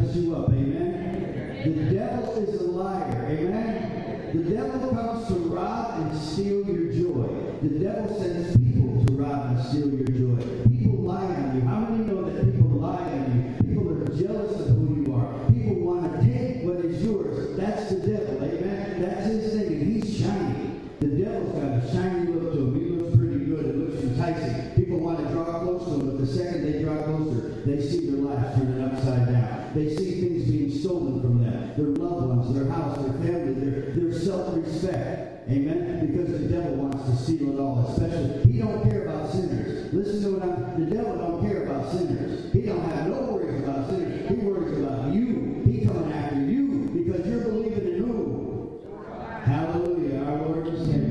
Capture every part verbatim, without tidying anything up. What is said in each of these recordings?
mess you up. Amen? The devil is a liar. Amen? The devil comes to rob and steal your joy. The devil sends people to rob and steal your joy. People lie on you. How many know that people lie on you? People are jealous of who you are. People want to take what is yours. That's the devil. Amen? That's his thing, and he's shiny. The devil's got a shiny look to him. He looks pretty good. It looks enticing. People want to draw close to him, but the second they draw closer, they see their lives turning upside down. They see things being stolen from them. Their loved ones, their house, their family, their, their self-respect. Amen? Because the devil wants to steal it all, especially. He don't care about sinners. Listen to what I'm... The devil don't care about sinners. He don't have no worries about sinners. He worries about you. He coming after you because you're believing in who? Hallelujah, our Lord and Savior.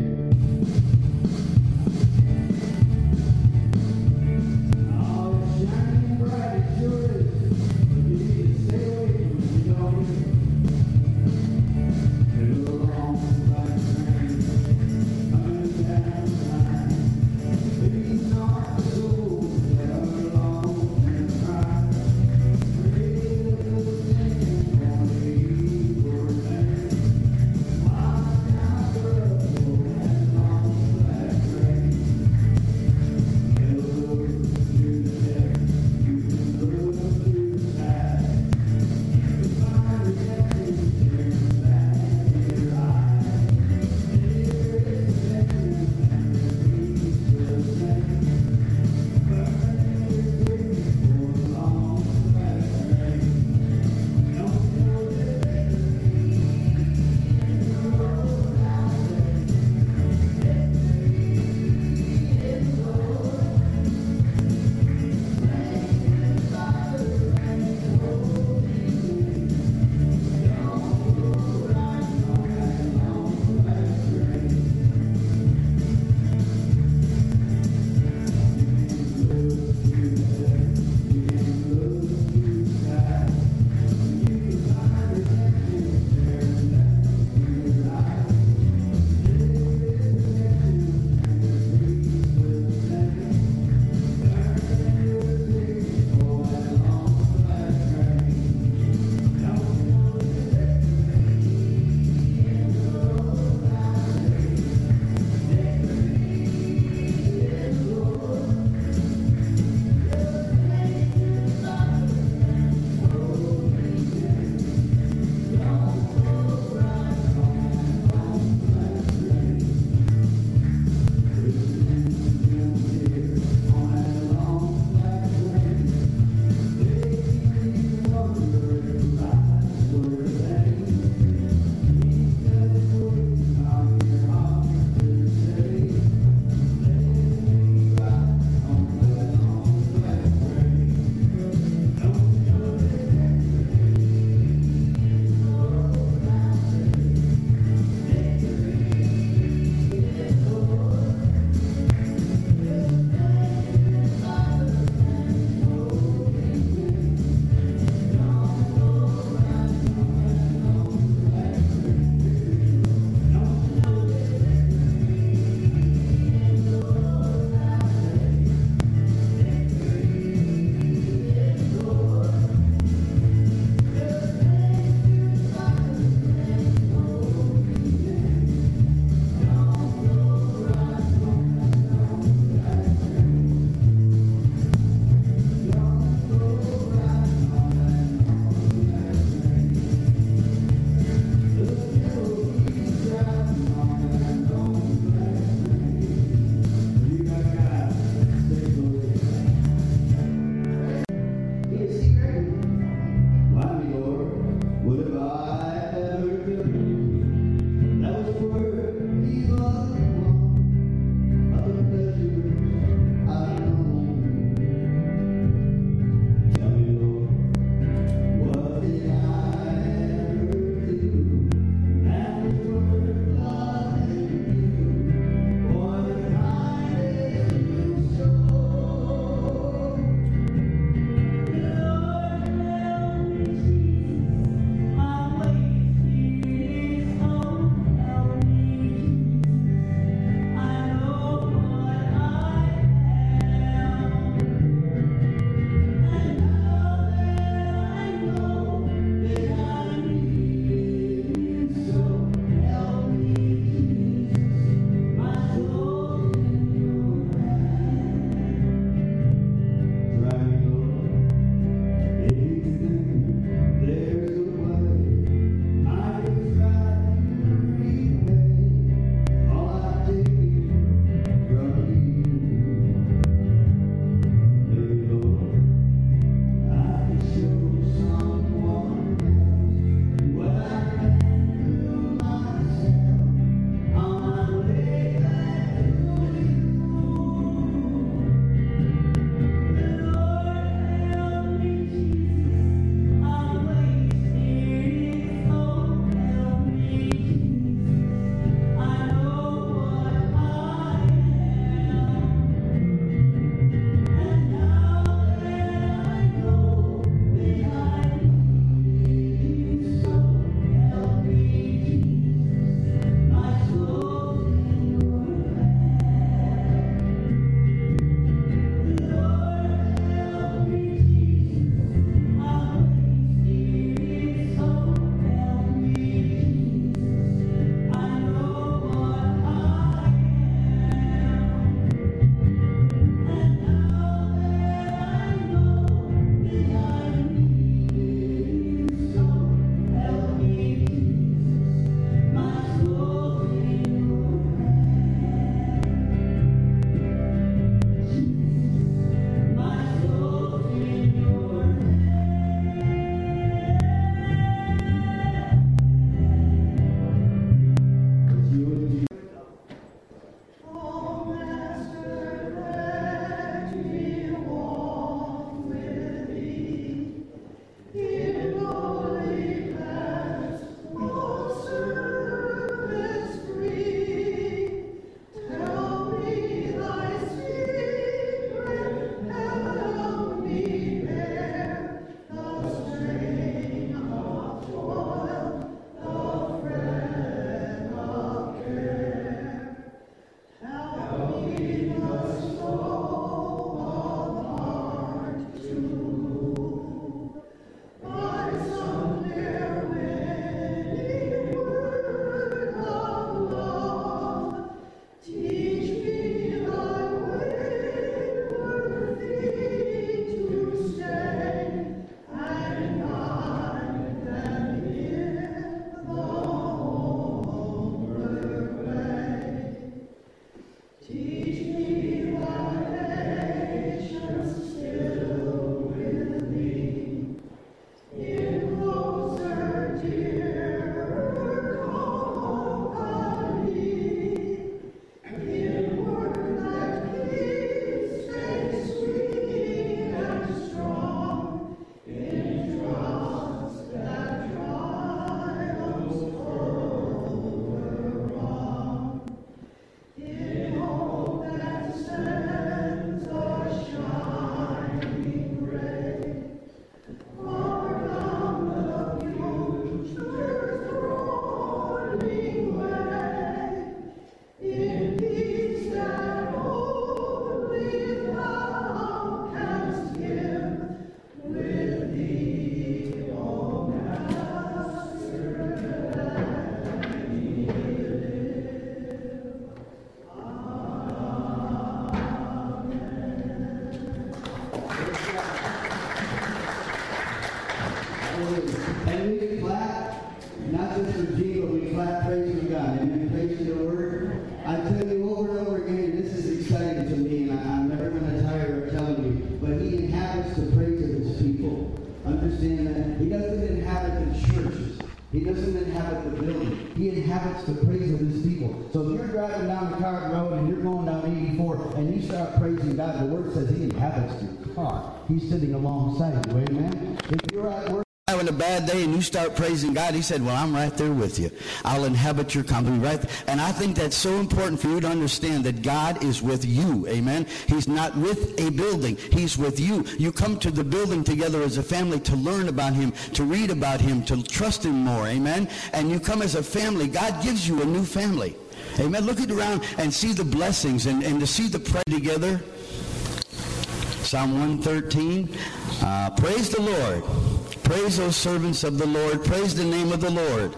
And we clap, not just for G, but we clap praising God. Amen. Praise the Lord. I tell you over and over again, this is exciting to me, and I, I'm never going to tire of telling you, but He inhabits the praise of His people. Understand that? He doesn't inhabit the churches. He doesn't inhabit the building. He inhabits the praise of His people. So if you're driving down the car road and you're going down eighty-four and you start praising God, the Word says He inhabits your car. He's sitting alongside you. Amen? If you're at work having a bad day and you start praising God, He said, well, I'm right there with you. I'll inhabit your company, right? And I think that's so important for you to understand that God is with you. Amen? He's not with a building. He's with you. You come to the building together as a family to learn about Him, to read about Him, to trust Him more. Amen? And you come as a family. God gives you a new family. Amen? Look at around and see the blessings and, and to see the prayer together. Psalm one thirteen. Uh, praise the Lord. Praise those servants of the Lord. Praise the name of the Lord.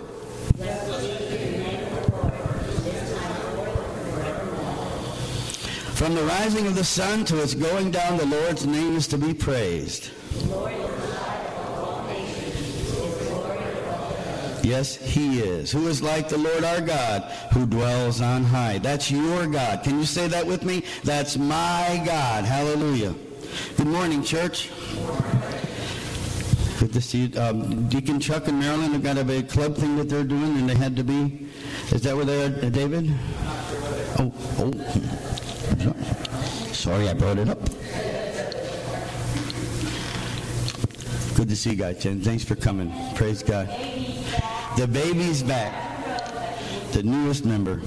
From the rising of the sun to its going down, the Lord's name is to be praised. Yes, He is. Who is like the Lord our God, who dwells on high? That's your God. Can you say that with me? That's my God. Hallelujah. Good morning, church. Good to see you. Um, Deacon Chuck and Marilyn have got a big club thing that they're doing, and they had to be. Is that where they are, uh, David? Oh, oh. Sorry, I brought it up. Good to see you guys, Jen. Thanks for coming. Praise God. The baby's back. The newest member.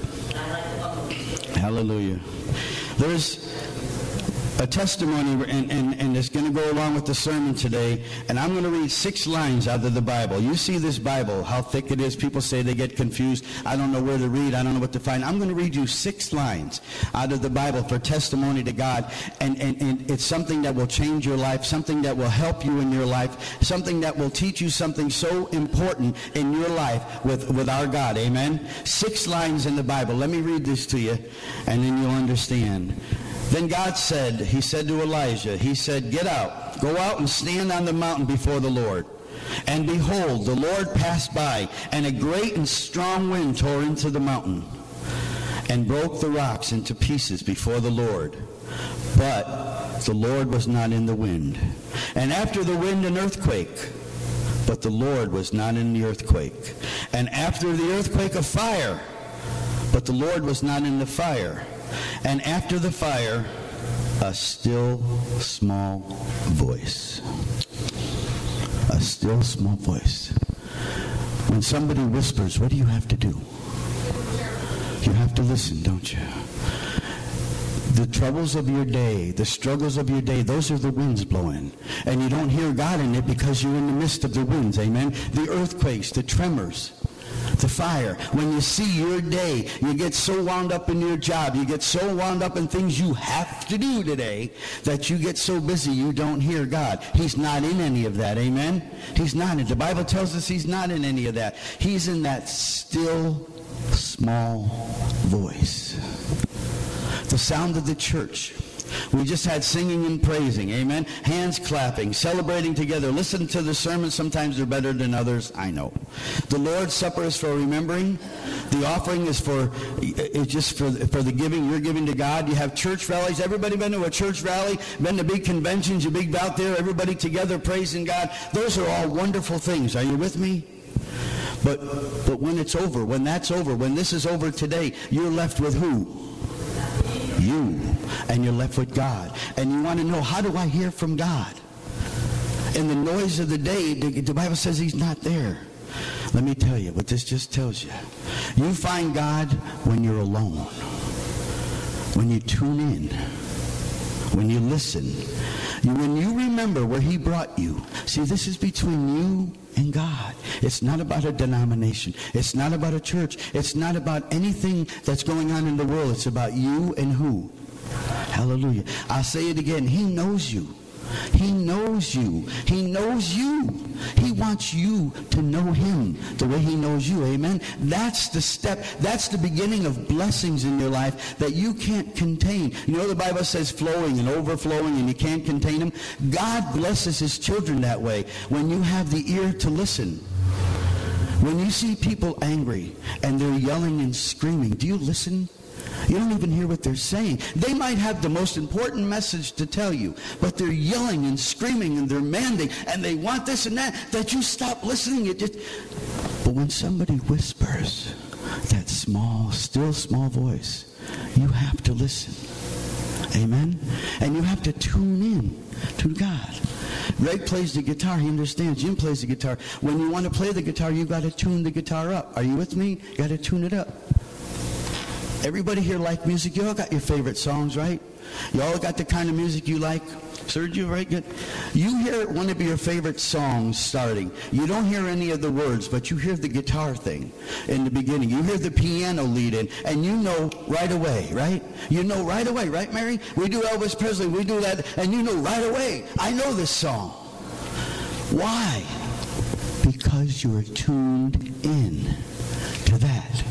Hallelujah. There's a testimony, and, and, and it's going to go along with the sermon today, and I'm going to read six lines out of the Bible. You see this Bible, how thick it is. People say they get confused. I don't know where to read. I don't know what to find. I'm going to read you six lines out of the Bible for testimony to God, and, and, and it's something that will change your life, something that will help you in your life, something that will teach you something so important in your life with, with our God. Amen? Six lines in the Bible. Let me read this to you, and then you'll understand. Then God said, He said to Elijah, He said, get out, go out and stand on the mountain before the Lord. And behold, the Lord passed by, and a great and strong wind tore into the mountain and broke the rocks into pieces before the Lord. But the Lord was not in the wind. And after the wind, an earthquake. But the Lord was not in the earthquake. And after the earthquake, a fire. But the Lord was not in the fire. And after the fire, a still small voice. A still small voice. When somebody whispers, what do you have to do? You have to listen, don't you? The troubles of your day, the struggles of your day, those are the winds blowing. And you don't hear God in it because you're in the midst of the winds, amen? The earthquakes, the tremors. The fire. When you see your day, you get so wound up in your job, you get so wound up in things you have to do today that you get so busy you don't hear God. He's not in any of that, amen? He's not in. The Bible tells us He's not in any of that. He's in that still, small voice. The sound of the church. We just had singing and praising, amen? Hands clapping, celebrating together. Listen to the sermons. Sometimes they're better than others, I know. The Lord's Supper is for remembering. The offering is for, it's just for, for the giving you're giving to God. You have church rallies. Everybody been to a church rally? Been to big conventions? You big out there, everybody together praising God. Those are all wonderful things. Are you with me? But, but when it's over, when that's over, when this is over today, you're left with who? You. And you're left with God. And you want to know, how do I hear from God? In the noise of the day, the, the Bible says He's not there. Let me tell you what this just tells you. You find God when you're alone. When you tune in. When you listen. You, when you remember where He brought you. See, this is between you and God. It's not about a denomination. It's not about a church. It's not about anything that's going on in the world. It's about you and who? Hallelujah. I'll say it again. He knows you. He knows you. He knows you. He wants you to know him the way he knows you. Amen? That's the step. That's the beginning of blessings in your life that you can't contain. You know the Bible says flowing and overflowing and you can't contain them? God blesses his children that way when you have the ear to listen. When you see people angry and they're yelling and screaming, do you listen? You don't even hear what they're saying. They might have the most important message to tell you, but they're yelling and screaming and they're demanding and they want this and that, that you stop listening. It just... But when somebody whispers that small, still small voice, you have to listen. Amen? And you have to tune in to God. Greg plays the guitar. He understands. Jim plays the guitar. When you want to play the guitar, you've got to tune the guitar up. Are you with me? You got to tune it up. Everybody here like music? You all got your favorite songs, right? You all got the kind of music you like? Sergio, right? Good. You hear one of your favorite songs starting. You don't hear any of the words, but you hear the guitar thing in the beginning. You hear the piano lead in, and you know right away, right? You know right away, right, Mary? We do Elvis Presley, we do that, and you know right away, I know this song. Why? Because you're tuned in to that.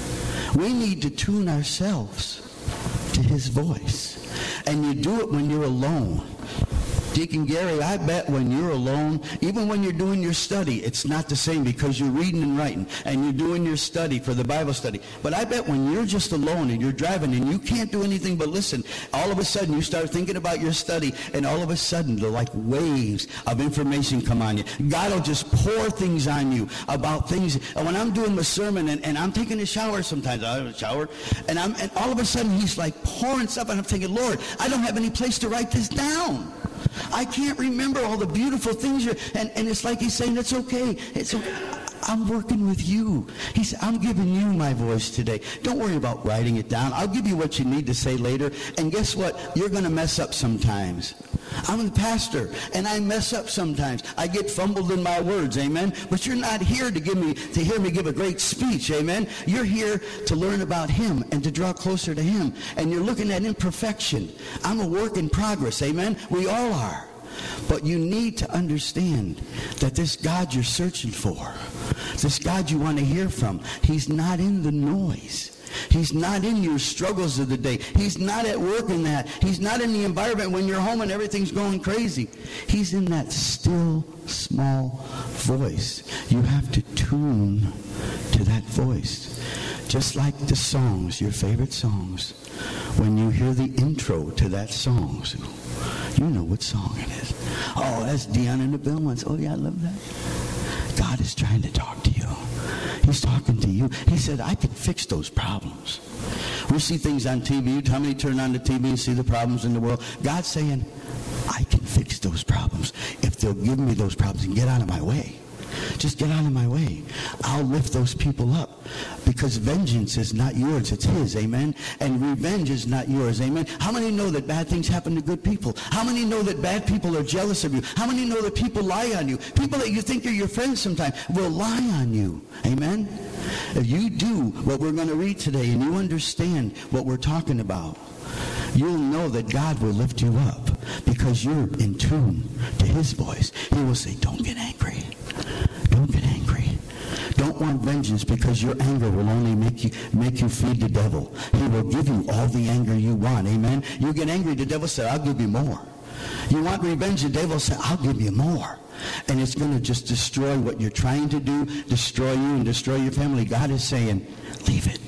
We need to tune ourselves to his voice. And you do it when you're alone. Deacon Gary, I bet when you're alone, even when you're doing your study, it's not the same because you're reading and writing and you're doing your study for the Bible study. But I bet when you're just alone and you're driving and you can't do anything but listen, all of a sudden you start thinking about your study and all of a sudden the like waves of information come on you. God will just pour things on you about things. And when I'm doing my sermon and, and I'm taking a shower sometimes, I have a shower, and, I'm, and all of a sudden he's like pouring stuff and I'm thinking, Lord, I don't have any place to write this down. I can't remember all the beautiful things you're, and, and it's like he's saying, it's okay. It's okay. I'm working with you. He said, I'm giving you my voice today. Don't worry about writing it down. I'll give you what you need to say later. And guess what? You're going to mess up sometimes. I'm a pastor, and I mess up sometimes. I get fumbled in my words, amen? But you're not here to give me to hear me give a great speech, amen? You're here to learn about him and to draw closer to him. And you're looking at imperfection. I'm a work in progress, amen? We all are. But you need to understand that this God you're searching for, this God you want to hear from, he's not in the noise. He's not in your struggles of the day. He's not at work in that. He's not in the environment when you're home and everything's going crazy. He's in that still, small voice. You have to tune to that voice. Just like the songs, your favorite songs. When you hear the intro to that song, you know what song it is. Oh, that's Dion and the Bellmans. Oh, yeah, I love that. God is trying to talk to you. He's talking to you. He said, I can fix those problems. We see things on T V. How many turn on the T V and see the problems in the world? God's saying, I can fix those problems if they'll give me those problems and get out of my way. Just get out of my way. I'll lift those people up because vengeance is not yours, it's his, amen? And revenge is not yours, amen? How many know that bad things happen to good people? How many know that bad people are jealous of you? How many know that people lie on you? People that you think are your friends sometimes will lie on you, amen? If you do what we're going to read today and you understand what we're talking about, you'll know that God will lift you up because you're in tune to his voice. He will say, don't get angry. Don't get angry. Don't want vengeance because your anger will only make you make you feed the devil. He will give you all the anger you want. Amen? You get angry, the devil said, I'll give you more. You want revenge, the devil said, I'll give you more. And it's going to just destroy what you're trying to do, destroy you and destroy your family. God is saying, leave it.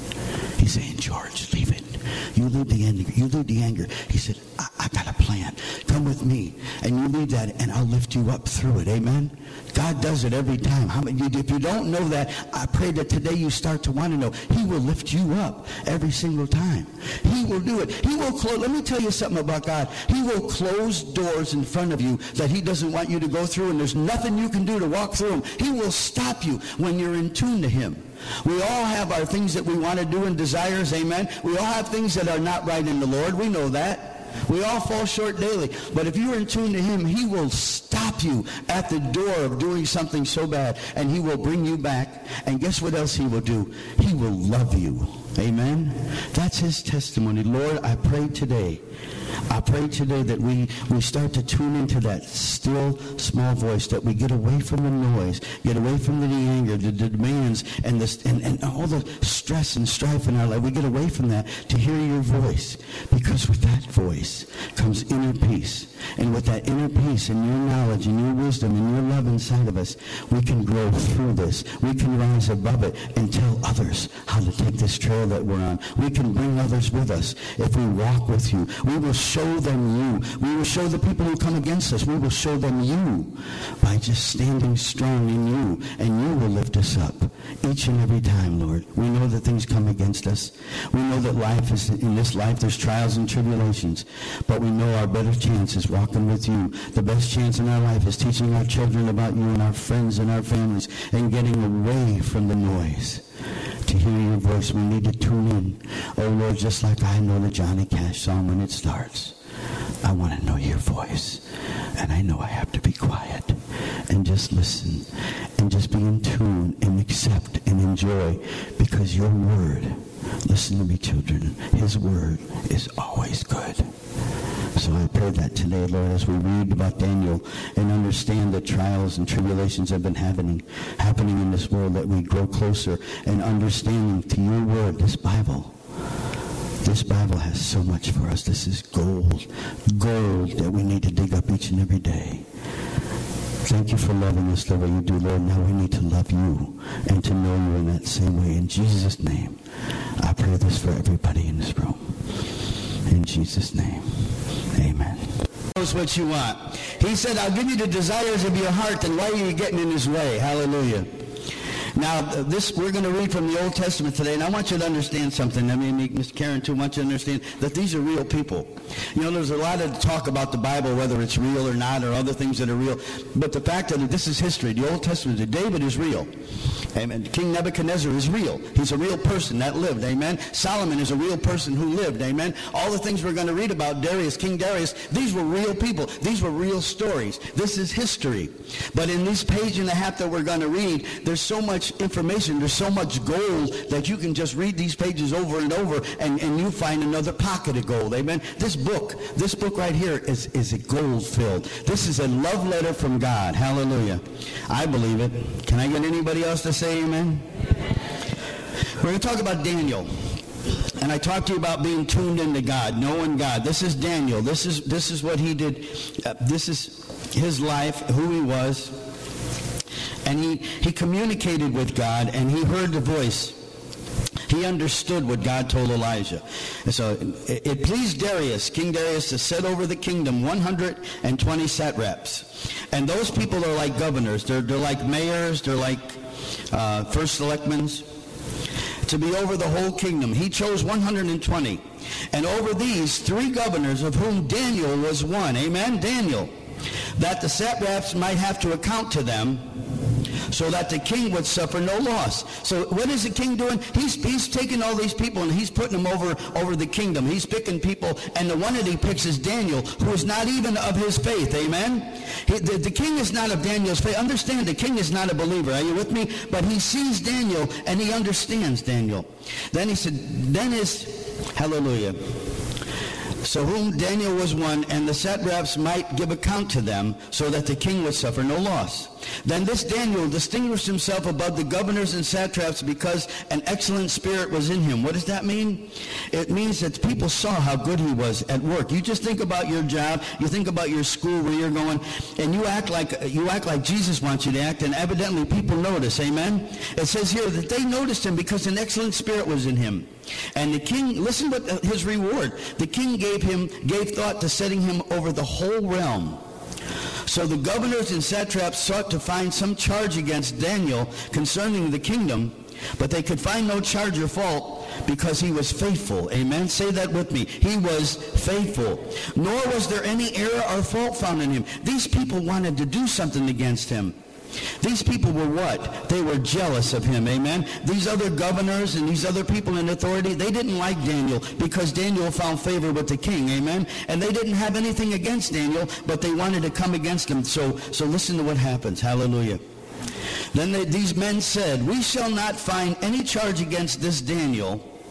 He's saying, George, leave it. You leave the anger. You leave the anger. He said, I, I got a plan. Come with me. And you leave that, and I'll lift you up through it. Amen? God does it every time. How many, if you don't know that, I pray that today you start to want to know. He will lift you up every single time. He will do it. He will close. Let me tell you something about God. He will close doors in front of you that he doesn't want you to go through, and there's nothing you can do to walk through them. He will stop you when you're in tune to him. We all have our things that we want to do and desires, amen? We all have things that are not right in the Lord. We know that. We all fall short daily. But if you're in tune to him, he will stop you at the door of doing something so bad, and he will bring you back. And guess what else he will do? He will love you. Amen? That's his testimony. Lord, I pray today I pray today that we, we start to tune into that still, small voice, that we get away from the noise, get away from the anger, the demands, and, the, and, and all the stress and strife in our life. We get away from that to hear your voice, because with that voice comes inner peace. And with that inner peace and your knowledge and your wisdom and your love inside of us, we can grow through this. We can rise above it and tell others how to take this trail that we're on. We can bring others with us if we walk with you. We will show them you. We will show the people who come against us. We will show them you by just standing strong in you, and you will lift us up each and every time, Lord. We know that things come against us. We know that life is, in this life, there's trials and tribulations, but we know our better chance is walking with you. The best chance in our life is teaching our children about you and our friends and our families, and getting away from the noise to hear your voice. We need to tune in. Oh, Lord, just like I know the Johnny Cash song when it starts, I want to know your voice. And I know I have to be quiet and just listen and just be in tune and accept and enjoy, because your word, listen to me, children, his word is always good. So I pray that today, Lord, as we read about Daniel and understand the trials and tribulations that have been happening, happening in this world, that we grow closer and understanding to your word, this Bible. This Bible has so much for us. This is gold, gold that we need to dig up each and every day. Thank you for loving us the way you do, Lord. Now we need to love you and to know you in that same way. In Jesus' name, I pray this for everybody in this room. In Jesus' name, amen. Knows what you want. He said, I'll give you the desires of your heart, then why are you getting in his way? Hallelujah. Now, this we're going to read from the Old Testament today, and I want you to understand something. I mean, Miss Karen, too, wants you to understand that these are real people. You know, there's a lot of talk about the Bible, whether it's real or not, or other things that are real. But the fact that this is history, the Old Testament, that David is real. Amen. King Nebuchadnezzar is real. He's a real person that lived. Amen. Solomon is a real person who lived. Amen. All the things we're going to read about, Darius, King Darius, these were real people. These were real stories. This is history. But in this page and a half that we're going to read, there's so much information, there's so much gold that you can just read these pages over and over, and, and you find another pocket of gold. Amen. This book, this book right here is, is a gold filled. This is a love letter from God. Hallelujah. I believe it. Can I get anybody else to say amen? We're going to talk about Daniel. And I talked to you about being tuned into God, knowing God. This is Daniel. This is this is what he did. Uh, this is his life, who he was. And he, he communicated with God, and he heard the voice. He understood what God told Elijah. And so it, it pleased Darius, King Darius, to set over the kingdom one hundred twenty satraps. And those people are like governors. They're, they're like mayors. They're like uh, first selectmen. To be over the whole kingdom. He chose one hundred twenty. And over these, three governors, of whom Daniel was one. Amen? Daniel. That the satraps might have to account to them, so that the king would suffer no loss. So what is the king doing? He's he's taking all these people and he's putting them over, over the kingdom. He's picking people, and the one that he picks is Daniel, who is not even of his faith. Amen? He, the, the king is not of Daniel's faith. Understand, the king is not a believer. Are you with me? But he sees Daniel and he understands Daniel. Then he said, then is, hallelujah. So whom Daniel was one, and the satraps might give account to them, so that the king would suffer no loss. Then this Daniel distinguished himself above the governors and satraps because an excellent spirit was in him. What does that mean? It means that people saw how good he was at work. You just think about your job, you think about your school where you're going, and you act like you act like Jesus wants you to act, and evidently people notice. Amen? It says here that they noticed him because an excellent spirit was in him. And the king, listen to his reward. The king gave him gave thought to setting him over the whole realm. So the governors and satraps sought to find some charge against Daniel concerning the kingdom, but they could find no charge or fault because he was faithful. Amen? Say that with me. He was faithful. Nor was there any error or fault found in him. These people wanted to do something against him. These people were what? They were jealous of him. Amen? These other governors and these other people in authority, they didn't like Daniel because Daniel found favor with the king. Amen? And they didn't have anything against Daniel, but they wanted to come against him. So, so listen to what happens. Hallelujah. Then they, these men said, we shall not find any charge against this Daniel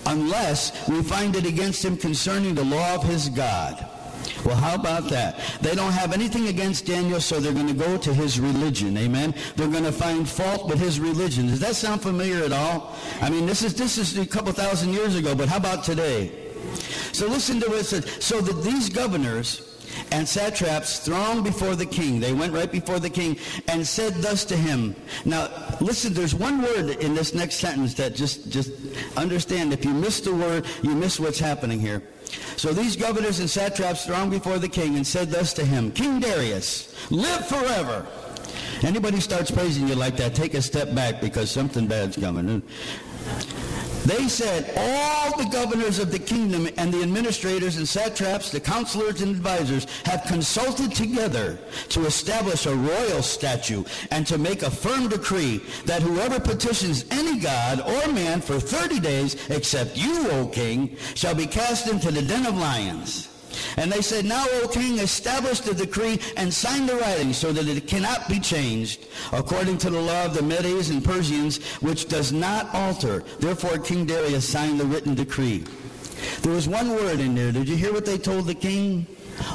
unless we find it against him concerning the law of his God. Well, how about that? They don't have anything against Daniel, so they're going to go to his religion. Amen? They're going to find fault with his religion. Does that sound familiar at all? I mean, this is this is a couple thousand years ago, but how about today? So listen to what it says. So that these governors and satraps thronged before the king. They went right before the king and said thus to him. Now, listen, there's one word in this next sentence that just, just understand. If you miss the word, you miss what's happening here. So these governors and satraps thronged before the king and said thus to him, King Darius, live forever. Anybody starts praising you like that, take a step back because something bad's coming. They said, all the governors of the kingdom and the administrators and satraps, the counselors and advisors, have consulted together to establish a royal statute and to make a firm decree that whoever petitions any god or man for thirty days, except you, O king, shall be cast into the den of lions. And they said, now, O king, establish the decree and sign the writing so that it cannot be changed, according to the law of the Medes and Persians, which does not alter. Therefore, King Darius signed the written decree. There was one word in there. Did you hear what they told the king?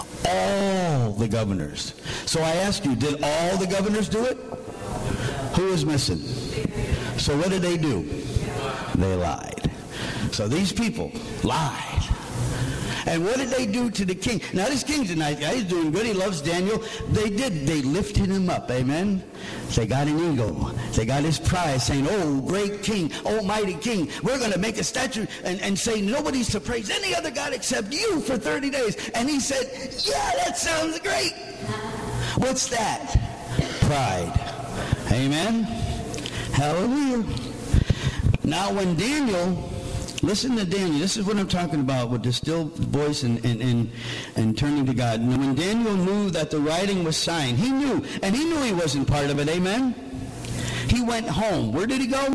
All the governors. So I ask you, did all the governors do it? Who was missing? So what did they do? They lied. So these people lied. And what did they do to the king? Now, this king's a nice guy. He's doing good. He loves Daniel. They did. They lifted him up. Amen? They got an ego. They got his pride saying, oh, great king, oh, mighty king, we're going to make a statue and, and say nobody's to praise any other God except you for thirty days. And he said, yeah, that sounds great. What's that? Pride. Amen? Hallelujah. Now, when Daniel... Listen to Daniel. This is what I'm talking about with the still voice and, and, and, and turning to God. And when Daniel knew that the writing was signed, he knew, and he knew he wasn't part of it, amen? He went home. Where did he go?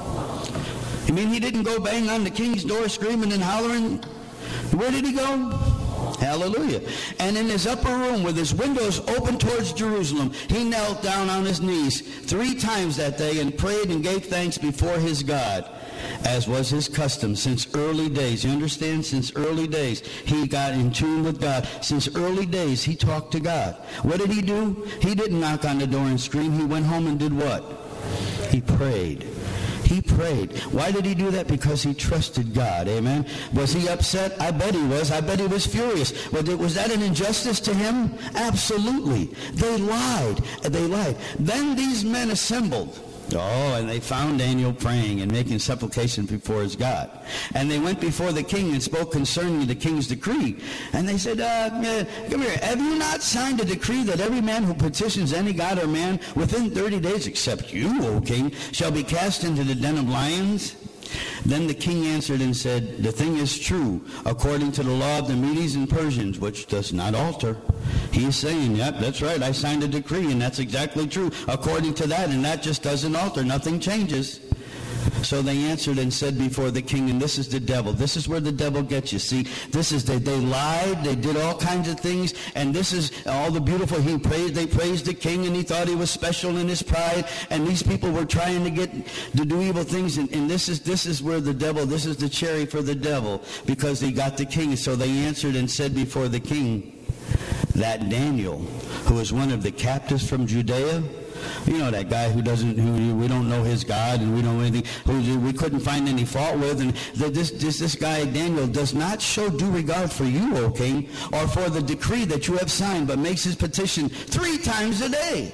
You mean he didn't go bang on the king's door screaming and hollering? Where did he go? Hallelujah. And in his upper room with his windows open towards Jerusalem, he knelt down on his knees three times that day and prayed and gave thanks before his God, as was his custom since early days. You understand? Since early days, he got in tune with God. Since early days, he talked to God. What did he do? He didn't knock on the door and scream. He went home and did what? He prayed. He prayed. Why did he do that? Because he trusted God. Amen. Was he upset? I bet he was. I bet he was furious. Was that an injustice to him? Absolutely. They lied. They lied. Then these men assembled. Oh, and they found Daniel praying and making supplication before his God. And they went before the king and spoke concerning the king's decree. And they said, uh, uh, come here, have you not signed a decree that every man who petitions any god or man within thirty days, except you, O king, shall be cast into the den of lions? Then the king answered and said, the thing is true, according to the law of the Medes and Persians, which does not alter. He's saying, yep, that's right, I signed a decree, and that's exactly true, according to that, and that just doesn't alter, nothing changes. So they answered and said before the king, and this is the devil. This is where the devil gets you. See, this is, they, they lied, they did all kinds of things, and this is all the beautiful, he praised, they praised the king, and he thought he was special in his pride, and these people were trying to get, to do evil things, and, and this is, this is where the devil, this is the cherry for the devil, because they got the king. So they answered and said before the king, that Daniel, who is one of the captives from Judea, you know, that guy who doesn't, who we don't know his God and we don't know anything, who we couldn't find any fault with, and this, this, this guy Daniel does not show due regard for you, O king, or for the decree that you have signed, but makes his petition three times a day.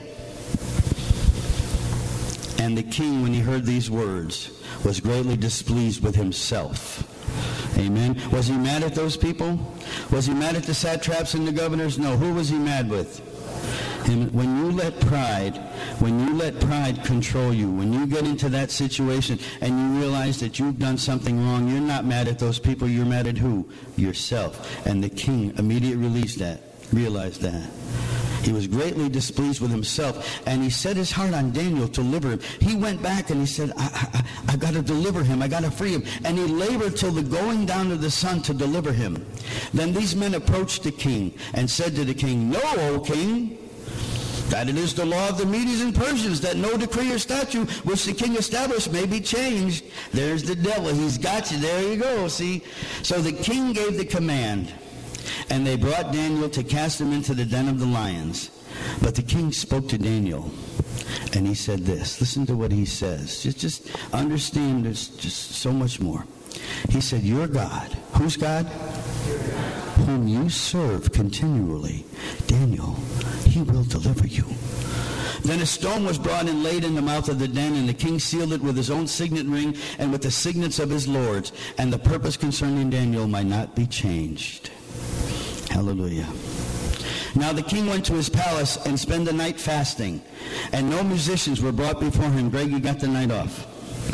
And the king, when he heard these words, was greatly displeased with himself. Amen. Was he mad at those people? Was he mad at the satraps and the governors? No. Who was he mad with? And when you let pride, when you let pride control you, when you get into that situation and you realize that you've done something wrong, you're not mad at those people, you're mad at who? Yourself. And the king immediately released that, realized that. He was greatly displeased with himself, and he set his heart on Daniel to deliver him. He went back and he said, I, I, I got to deliver him. I got to free him. And he labored till the going down of the sun to deliver him. Then these men approached the king and said to the king, "No, O king, That it is the law of the Medes and Persians that no decree or statute which the king established may be changed. There's the devil. He's got you. There you go. See? So the king gave the command, and they brought Daniel to cast him into the den of the lions. But the king spoke to Daniel, and he said this. Listen to what he says. Just, just understand there's just so much more. He said, your God. Whose God? Whom you serve continually, Daniel, he will deliver you. Then a stone was brought and laid in the mouth of the den, and the king sealed it with his own signet ring and with the signets of his lords, and the purpose concerning Daniel might not be changed. Hallelujah. Now the king went to his palace and spent the night fasting, and no musicians were brought before him. Greg, you got the night off.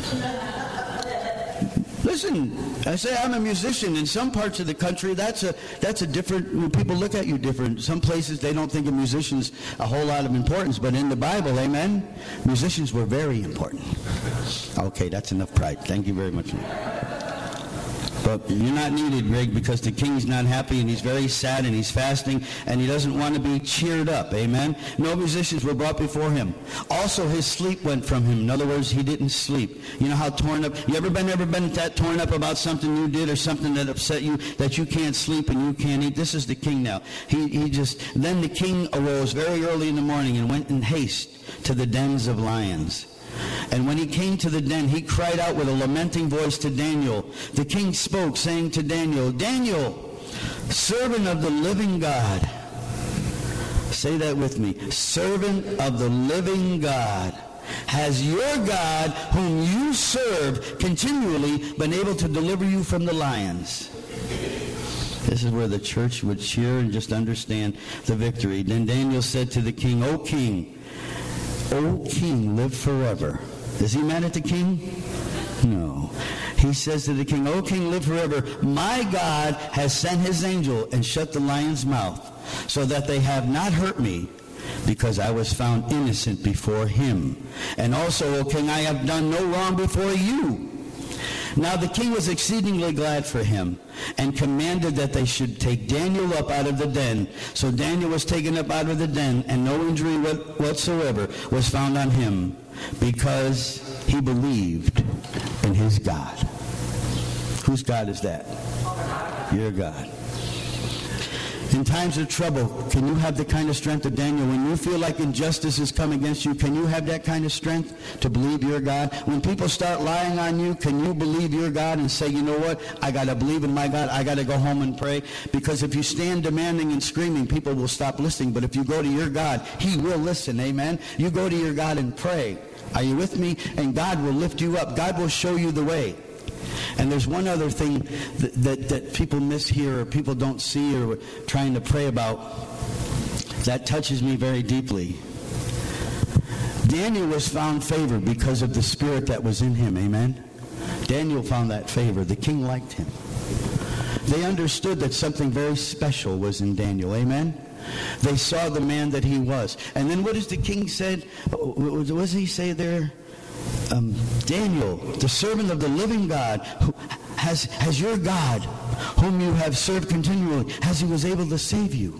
Listen, I say I'm a musician. In some parts of the country, that's a that's a different, when people look at you different. Some places they don't think of musicians a whole lot of importance, but in the Bible, amen, musicians were very important. Okay, that's enough pride. Thank you very much. But you're not needed, Greg, because the king's not happy, and he's very sad, and he's fasting, and he doesn't want to be cheered up. Amen? No musicians were brought before him. Also, his sleep went from him. In other words, he didn't sleep. You know how torn up, you ever been ever been that torn up about something you did or something that upset you, that you can't sleep and you can't eat? This is the king now. He, he just, then the king arose very early in the morning and went in haste to the dens of lions. And when he came to the den, he cried out with a lamenting voice to Daniel. The king spoke, saying to Daniel, Daniel, servant of the living God. Say that with me. Servant of the living God. Has your God, whom you serve continually, been able to deliver you from the lions? This is where the church would cheer and just understand the victory. Then Daniel said to the king, O king, O king, live forever. Is he mad at the king? No. He says to the king, O king, live forever. My God has sent his angel and shut the lion's mouth, so that they have not hurt me, because I was found innocent before him. And also, O king, I have done no wrong before you. Now the king was exceedingly glad for him, and commanded that they should take Daniel up out of the den. So Daniel was taken up out of the den, and no injury whatsoever was found on him, because he believed in his God. Whose God is that? Your God. In times of trouble, can you have the kind of strength of Daniel? When you feel like injustice has come against you, can you have that kind of strength to believe your God? When people start lying on you, can you believe your God and say, you know what, I got to believe in my God, I got to go home and pray? Because if you stand demanding and screaming, people will stop listening. But if you go to your God, he will listen, amen? You go to your God and pray. Are you with me? And God will lift you up. God will show you the way. And there's one other thing that, that, that people miss here, or people don't see, or trying to pray about, that touches me very deeply. Daniel was found favored because of the spirit that was in him, amen? Daniel found that favor. The king liked him. They understood that something very special was in Daniel, amen? They saw the man that he was. And then what does the king said? What does he say there? Um, Daniel, the servant of the living God, who has, has your God, whom you have served continually, has he was able to save you?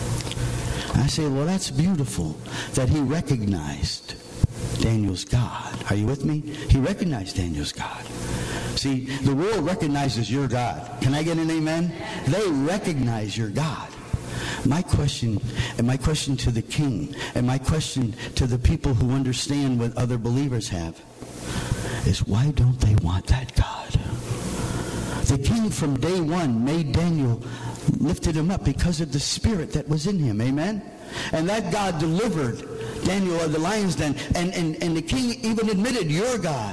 I say, well, that's beautiful that he recognized Daniel's God. Are you with me? He recognized Daniel's God. See, the world recognizes your God. Can I get an amen? They recognize your God. My question, and my question to the king, and my question to the people who understand what other believers have, is why don't they want that God? The king from day one made Daniel, lifted him up because of the spirit that was in him, amen? And that God delivered Daniel of the lion's den, and, and, and the king even admitted, your God.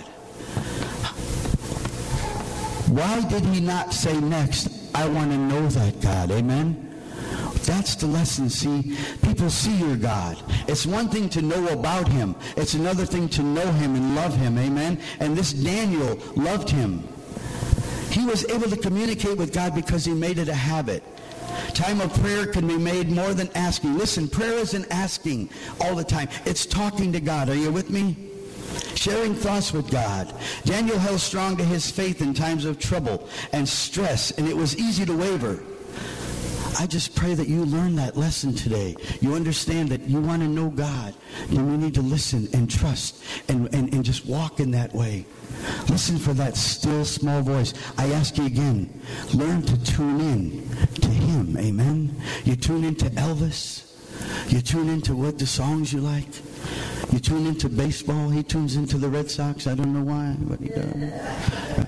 Why did he not say next, I want to know that God, amen? That's the lesson, see? People see your God. It's one thing to know about him. It's another thing to know him and love him, amen? And this Daniel loved him. He was able to communicate with God because he made it a habit. Time of prayer can be made more than asking. Listen, prayer isn't asking all the time. It's talking to God. Are you with me? Sharing thoughts with God. Daniel held strong to his faith in times of trouble and stress, and it was easy to waver. I just pray that you learn that lesson today. You understand that you want to know God, and you need to listen and trust and, and, and just walk in that way. Listen for that still small voice. I ask you again, learn to tune in to him. Amen? You tune into Elvis. You tune into what the songs you like. You tune into baseball. He tunes into the Red Sox. I don't know why, but he does.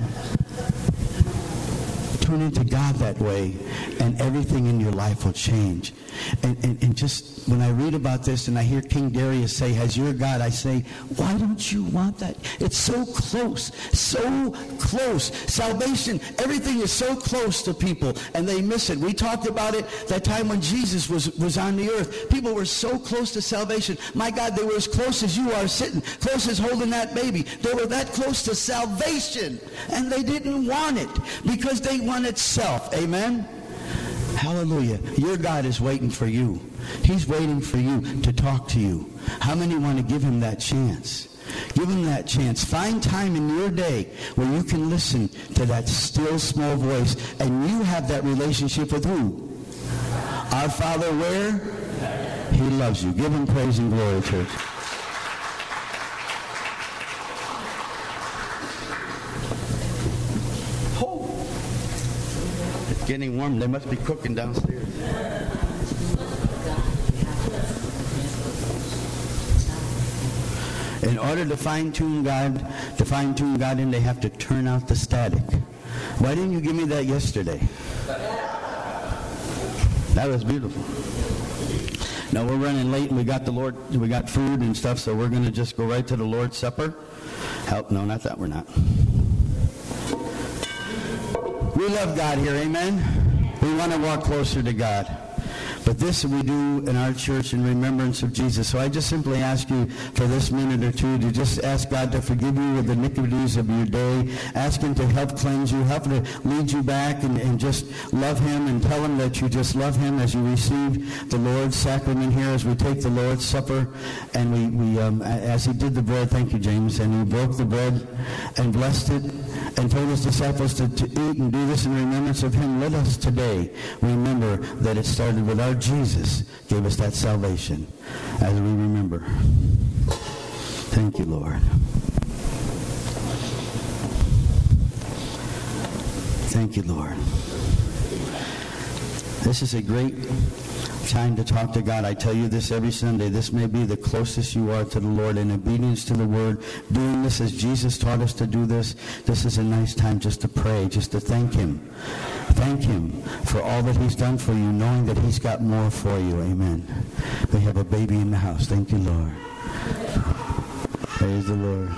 Tune into God that way, and everything in your life will change. And, and, and just when I read about this and I hear King Darius say, has your God, I say, why don't you want that? It's so close, so close. Salvation, everything is so close to people, and they miss it. We talked about it that time when Jesus was, was on the earth. People were so close to salvation. My God, they were as close as you are sitting, close as holding that baby. They were that close to salvation, and they didn't want it because they wanted self. Amen? Hallelujah. Your God is waiting for you. He's waiting for you to talk to you. How many want to give him that chance? Give him that chance. Find time in your day where you can listen to that still small voice, and you have that relationship with who? Our Father where? He loves you. Give him praise and glory, church. Getting warm. They must be cooking downstairs. In order to fine-tune God, to fine-tune God in, they have to turn out the static. Why didn't you give me that yesterday? That was beautiful. Now we're running late, and we got the Lord, we got food and stuff, so we're going to just go right to the Lord's Supper. Help? No, not that. We're not. We love God here, amen? We want to walk closer to God. But this we do in our church in remembrance of Jesus. So I just simply ask you for this minute or two to just ask God to forgive you of the iniquities of your day. Ask him to help cleanse you, help to lead you back, and, and just love him and tell him that you just love him as you receive the Lord's sacrament here, as we take the Lord's Supper. And we, we um, as he did the bread, thank you, James, and he broke the bread and blessed it and told his disciples to, to eat and do this in remembrance of him. Let us today remember that it started with our Jesus gave us that salvation as we remember. Thank you, Lord. Thank you, Lord. This is a great time to talk to God. I tell you this every Sunday. This may be the closest you are to the Lord in obedience to the Word. Doing this as Jesus taught us to do this. This is a nice time just to pray, just to thank him. Thank him for all that he's done for you, knowing that he's got more for you. Amen. We have a baby in the house. Thank you, Lord. Praise the Lord.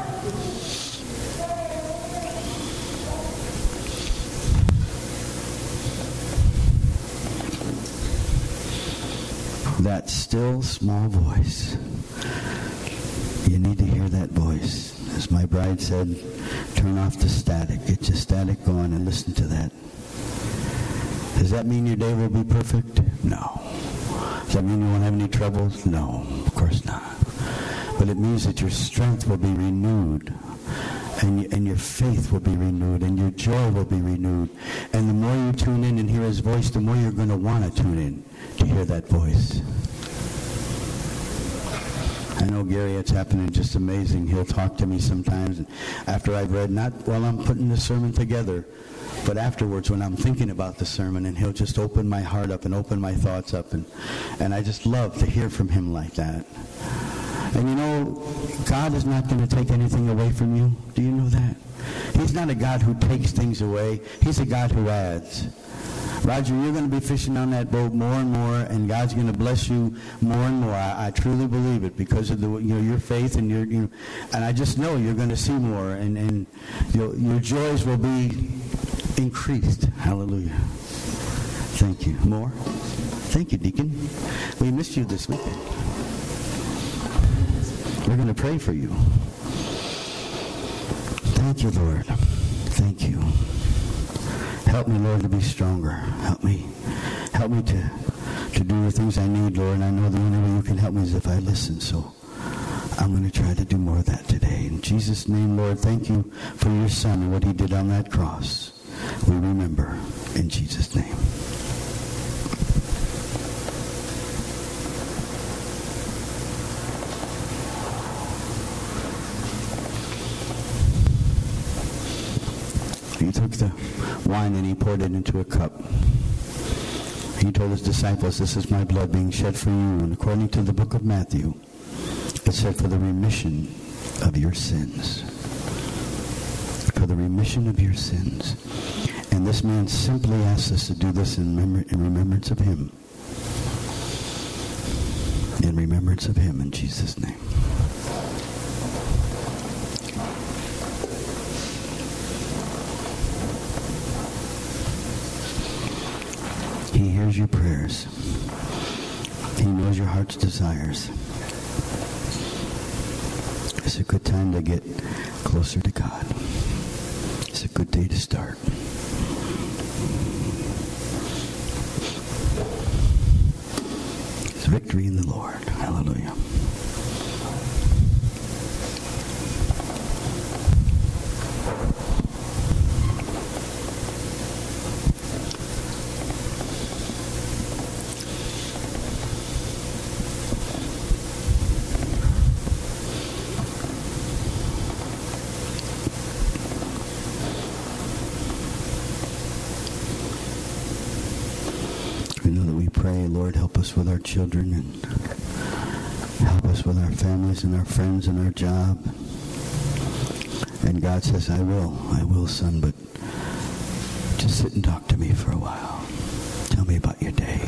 That still small voice. You need to hear that voice. As my bride said, turn off the static. Get your static going and listen to that. Does that mean your day will be perfect? No. Does that mean you won't have any troubles? No, of course not. But it means that your strength will be renewed, and, you, and your faith will be renewed, and your joy will be renewed. And the more you tune in and hear his voice, the more you're going to want to tune in to hear that voice. I know Gary, it's happening just amazing. He'll talk to me sometimes, and after I've read, not while I'm putting the sermon together, but afterwards when I'm thinking about the sermon, and he'll just open my heart up and open my thoughts up, and, and I just love to hear from him like that. And you know, God is not going to take anything away from you. Do you know that? He's not a God who takes things away. He's a God who adds. Roger, you're going to be fishing on that boat more and more, and God's going to bless you more and more. I, I truly believe it because of the, you know, your faith, and your, you know, and I just know you're going to see more, and, and your, your joys will be increased. Hallelujah. Thank you. More? Thank you, Deacon. We missed you this weekend. We're going to pray for you. Thank you, Lord. Thank you. Help me, Lord, to be stronger. Help me. Help me to, to do the things I need, Lord. And I know the only way you can help me is if I listen. So I'm going to try to do more of that today. In Jesus' name, Lord, thank you for your Son and what he did on that cross. We remember. In Jesus' name. He took the wine and he poured it into a cup. He told his disciples, this is my blood being shed for you. And according to the book of Matthew, it said for the remission of your sins. For the remission of your sins. And this man simply asks us to do this in, remember, in remembrance of him. In remembrance of him, in Jesus' name. He hears your prayers. He knows your heart's desires. It's a good time to get closer to God. It's a good day to start. There's victory in the Lord. Hallelujah. Lord, help us with our children and help us with our families and our friends and our job. And God says, I will, I will, son, but just sit and talk to me for a while. Tell me about your day.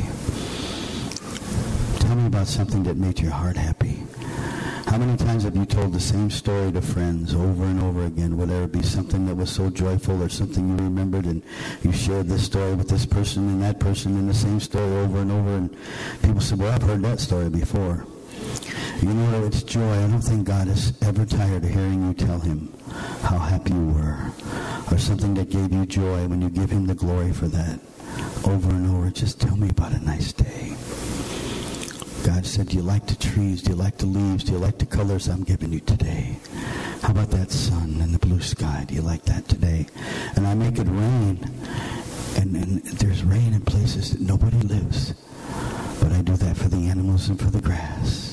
Tell me about something that made your heart happy. How many times have you told the same story to friends over and over again? Whether it be something that was so joyful or something you remembered and you shared this story with this person and that person and the same story over and over, and people say, well, I've heard that story before. You know, it's joy. I don't think God is ever tired of hearing you tell him how happy you were or something that gave you joy when you give him the glory for that over and over. Just tell me about a nice day. God said, do you like the trees? Do you like the leaves? Do you like the colors I'm giving you today? How about that sun and the blue sky? Do you like that today? And I make it rain. And, and there's rain in places that nobody lives. But I do that for the animals and for the grass.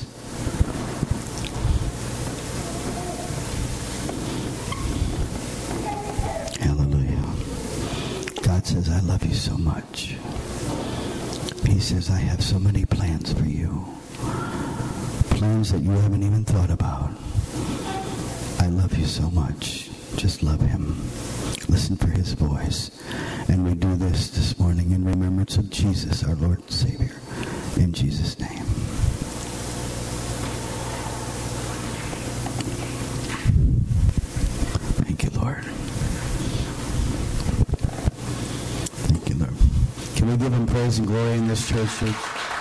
Hallelujah. God says, I love you so much. He says, I have so many plans for you. Plans that you haven't even thought about. I love you so much. Just love him. Listen for his voice. And we do this this morning in remembrance of Jesus, our Lord and Savior. In Jesus' name. Thank you, Lord. Thank you, Lord. Can we give him praise and glory in this church, church?